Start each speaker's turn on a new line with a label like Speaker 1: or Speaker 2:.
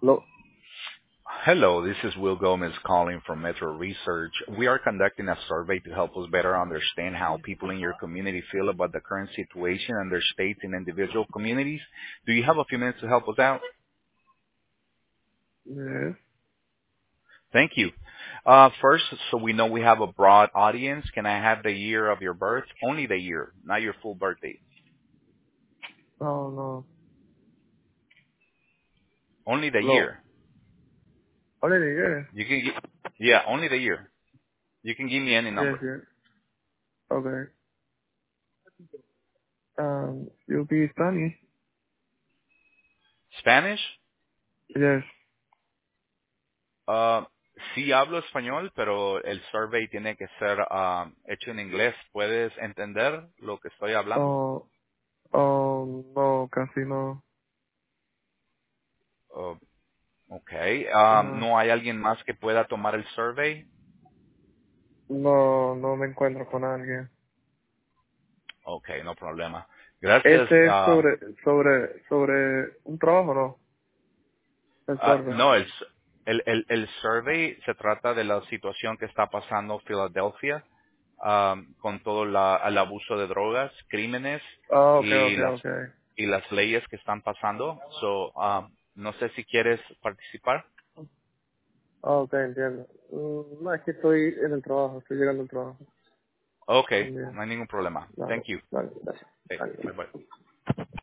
Speaker 1: Lo,
Speaker 2: Hello, this is Will Gomez calling from Metro Research. We are conducting a survey to help us better understand how people in your community feel about the current situation and their states in individual communities. Do you have a few minutes to help us out?
Speaker 1: yes.
Speaker 2: Thank you. First, so we know we have a broad audience, can I have the year of your birth? Only the year, not your full birthday.
Speaker 1: Oh, no.
Speaker 2: Only the
Speaker 1: Lo,
Speaker 2: year.
Speaker 1: only the
Speaker 2: You can yeah, only the year. You can give me any
Speaker 1: yes,
Speaker 2: number.
Speaker 1: yes. Okay. You'll be Spanish?
Speaker 2: Spanish?
Speaker 1: Yes.
Speaker 2: Ah, sí hablo español, pero el survey tiene que ser hecho en inglés. ¿Puedes entender lo que estoy hablando?
Speaker 1: Oh, no, casi no.
Speaker 2: Oh, ok.
Speaker 1: Ajá.
Speaker 2: ¿No hay alguien más que pueda tomar el survey?
Speaker 1: No, no me encuentro con alguien.
Speaker 2: Ok, no problema. Gracias.
Speaker 1: Este es sobre un trabajo, ¿no? El sorbe.
Speaker 2: No, el survey se trata de la situación que está pasando en Filadelfia con todo el abuso de drogas, crímenes
Speaker 1: Ah, okay,
Speaker 2: y
Speaker 1: okay,
Speaker 2: las
Speaker 1: okay.
Speaker 2: y las leyes que están pasando. So, no sé si quieres participar.
Speaker 1: Ah, okay, entiendo. No, es que estoy en el trabajo, estoy llegando al trabajo
Speaker 2: Okay,
Speaker 1: también.
Speaker 2: no hay ningún problema.
Speaker 1: Vale,
Speaker 2: Thank you.
Speaker 1: vale, gracias.
Speaker 2: Okay,
Speaker 1: Vale.
Speaker 2: bye bye.